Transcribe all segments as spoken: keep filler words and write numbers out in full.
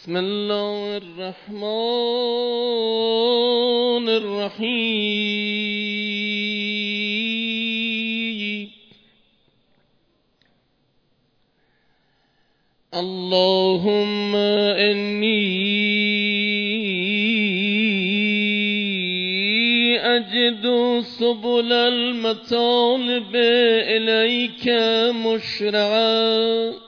بسم الله الرحمن الرحیم. اللهم انی أجد سبل المطالب إليك مشرعا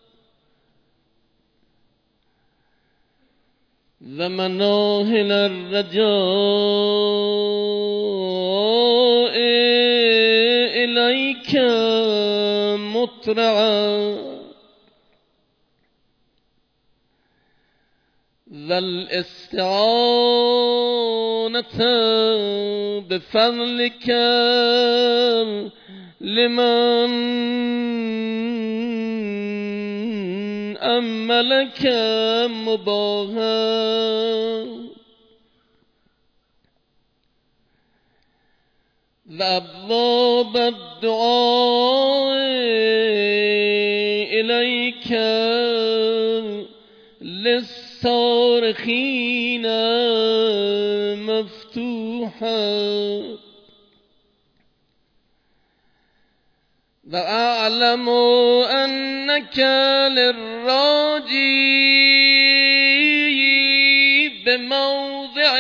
ومناهل الرجاء إليك مطرعا والاستعانة بفضلك لمن أملك مباها وأبواب الدعاء إليك للصارخين مفتوحا وأعلم أنك للراجي بموضع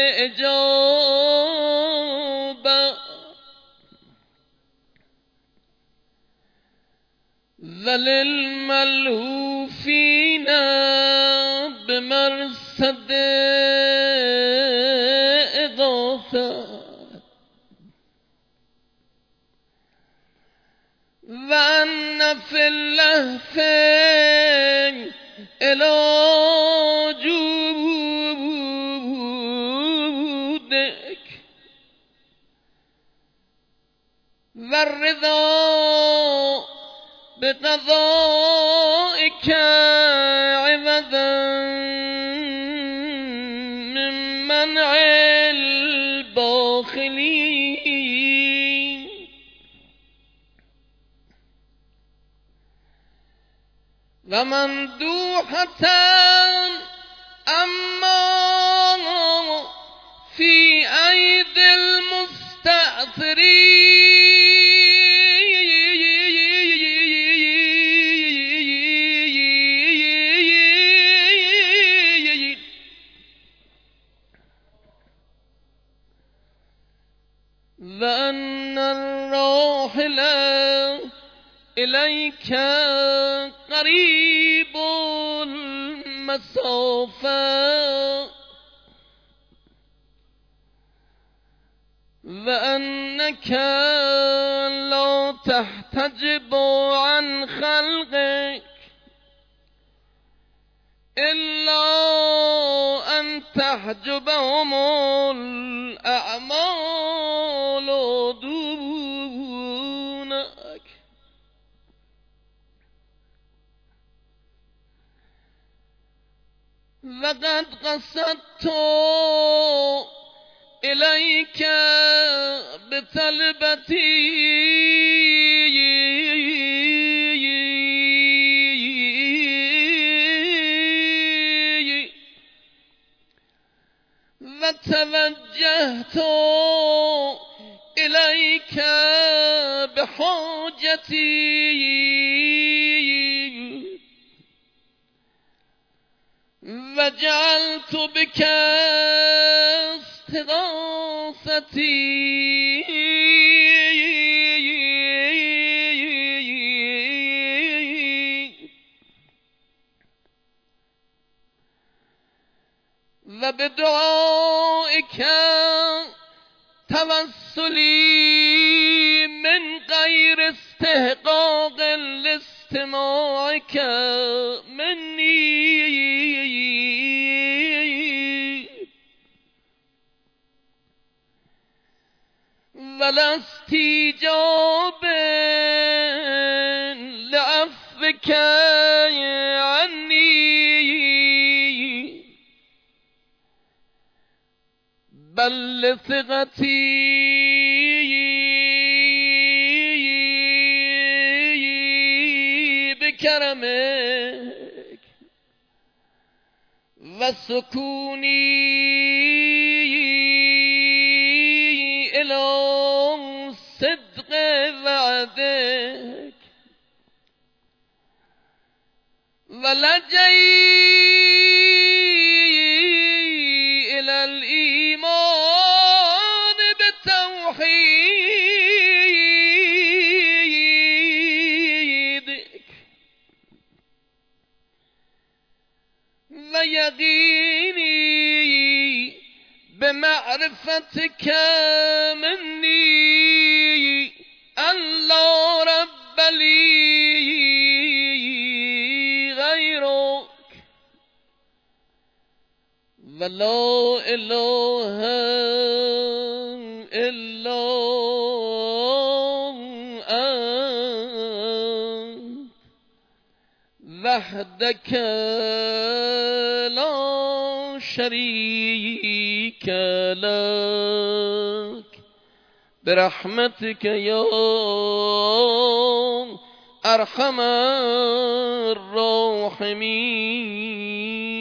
إجابة وللملهوفين بمرصد إغاثة وأن في اللهف إلى جودك والرضا بقضائك عوضا من منع الباخلين ومندوحة أما في أيدي المستأثرين وأن الراحل إليك قريب المسافة وأنك لا تحتجب عن خلقك إلا أن تحجبهم الأعمال دونك وقد قصدت إليك بطلبتي وتوجهت إليك بحاجتي وجعلت بك استغاثتي وبدعائك توسلي من غير استحقاق لاستماعك مني ولا استجاب لعفوك عني بل لثقتي بكرمك و سکونی الی صدق وعدک و لجئی الی الایمان بتوحیدک و یقینی بمعرفتك مني أن لا رب لي غيرك ولا إله إلا أنت وحدك لا شريك لك برحمتك يا أرحم الراحمين.